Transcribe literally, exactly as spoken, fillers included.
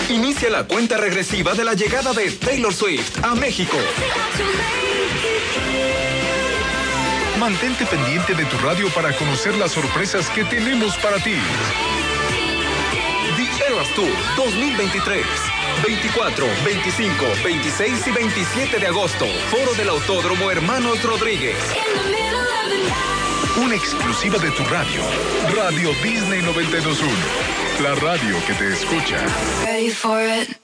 Inicia la cuenta regresiva de la llegada de Taylor Swift a México. Mantente pendiente de tu radio para conocer las sorpresas que tenemos para ti. The Eras Tour dos mil veintitrés. veinticuatro, veinticinco, veintiséis y veintisiete de agosto. Foro del Autódromo Hermanos Rodríguez. Una exclusiva de tu radio. Radio Disney noventa y dos punto uno. La radio que te escucha. Ready for it.